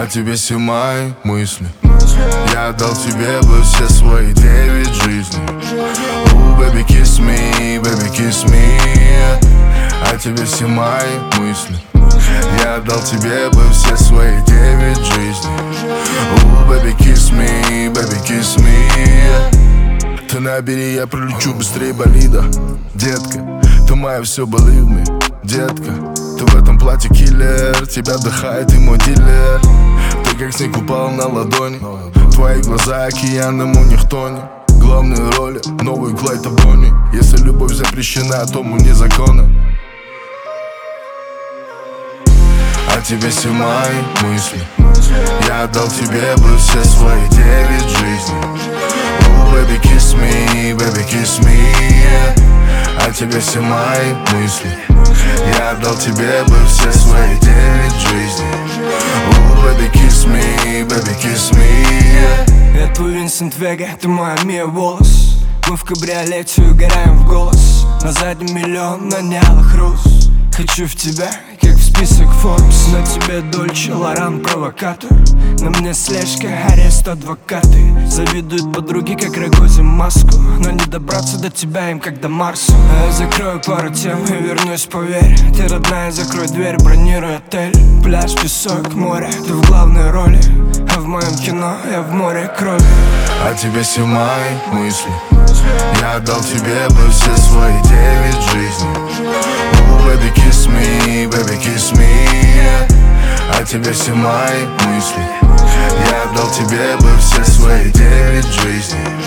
тебе все мои мысли. Я отдал тебе бы все свои 9 жизней. Baby kiss me, baby kiss me. А тебе все мои мысли. Я отдал тебе бы все свои 9 жизней. Baby kiss me, baby kiss me. Ты набери, я пролечу быстрее болида. Детка, ты моя все, believe me. Детка, ты в этом платье киллер. Тебя вдыхает и мой дилер. Ты как снег упал на ладони. Твои глаза океаном, у них тони. Главные роли, новый Клайд Бонни. Если любовь запрещена, то мы не законы. А тебе все мои мысли. Я отдал тебе бы все свои 9 жизней. Baby kiss me, baby kiss me. А тебе все мои мысли. Я отдал тебе бы все свои 9 жизней. Baby kiss me, baby kiss me. Я твой Винсент Вега, ты моя Мия Волос. Мы в кабриолете угораем в голос. На заднем миллион нанялых роз. Хочу в тебя, как в список Forbes. На тебе Дольче, Лоран, провокатор. На мне слежка, арест, адвокаты. Завидуют подруги, как Рогозин маску. Но не добраться до тебя им, как до Марса. Я закрою пару тем и вернусь, поверь. Ты родная, закрой дверь, бронируй отель. Пляж, песок, море, ты в главной роли. А в моем кино я в море крови. А тебе все мои мысли. Я отдал тебе бы все свои 9 жизней. Baby kiss me, baby kiss me. А тебе все мои мысли. Я отдал тебе бы все свои 9 жизней.